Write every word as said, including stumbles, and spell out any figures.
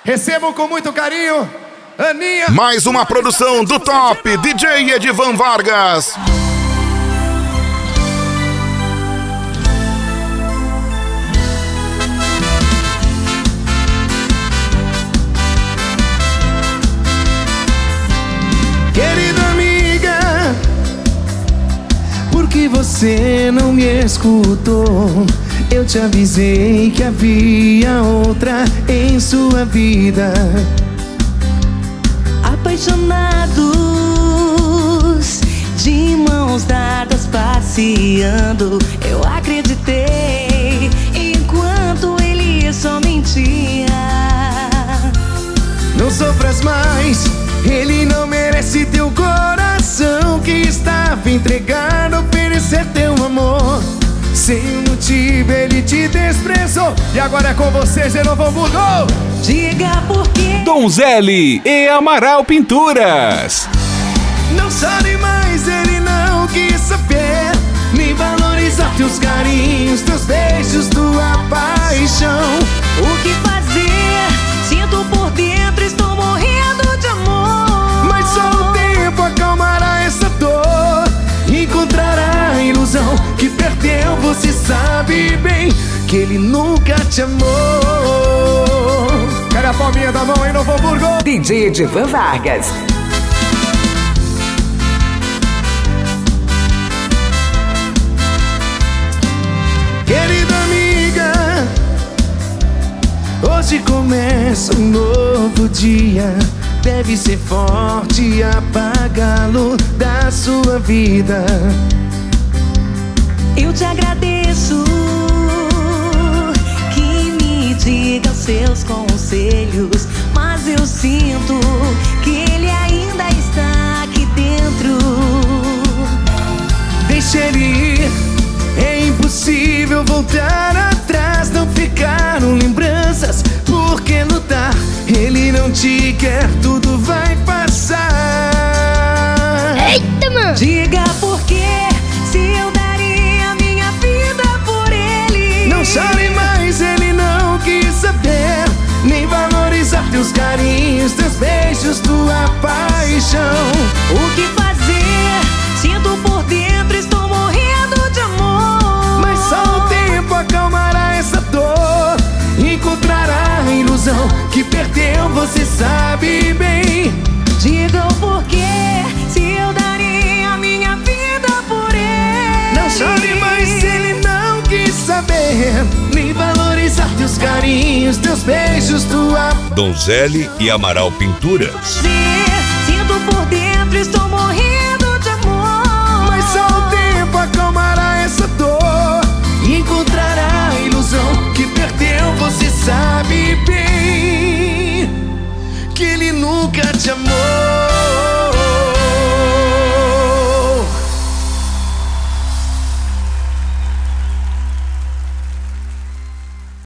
Recebam com muito carinho, Aninha. Mais uma produção do top D J Edivan Vargas. Querida amiga, por que você não me escutou? Eu te avisei que havia outra em sua vida. Apaixonados, de mãos dadas passeando, eu acreditei enquanto ele só mentia. Não sofras mais, ele não merece teu coração que estava entregado a oferecer teu amor. Sem motivo ele te desprezou e agora é com você, Zé Novo Hamburgo. Diga por quê. Donzelli e Amaral Pinturas. Não sabe mais, ele não quis saber nem valorizar teus carinhos, teus beijos, tua paixão. O que fazer? Sinto por dentro, estou morrendo de amor. Mas só o tempo acalmará essa dor, encontrará a ilusão que perdeu. Você sabe bem que ele nunca te amou. Quero a palminha da mão em Novo Hamburgo. D J Edivan Vargas. Querida amiga, hoje começa um novo dia. Deve ser forte e apagá-lo da sua vida. Eu te agradeço que me diga os seus conselhos, mas eu sinto que ele ainda está aqui dentro. Deixa ele ir, é impossível voltar atrás. Não ficaram lembranças, por que lutar? Ele não te quer, tudo vai passar. Eita, mano! Diga por quê, se eu daria minha vida por ele. Não sabe mais, ele não quis saber nem valorizar teus carinhos, teus beijos, tua paixão. O que fazer? Sinto por dentro, estou morrendo de amor. Mas só o tempo acalmará essa dor, encontrará a ilusão que perdeu. Você sabe bem. Diga o porquê, se eu daria minha vida por ele. Não sabe mais, ele não quis saber nem valorizar teus carinhos, teus beijos, tua... Donzelli e Amaral Pinturas. Sinto por dentro, estou morrendo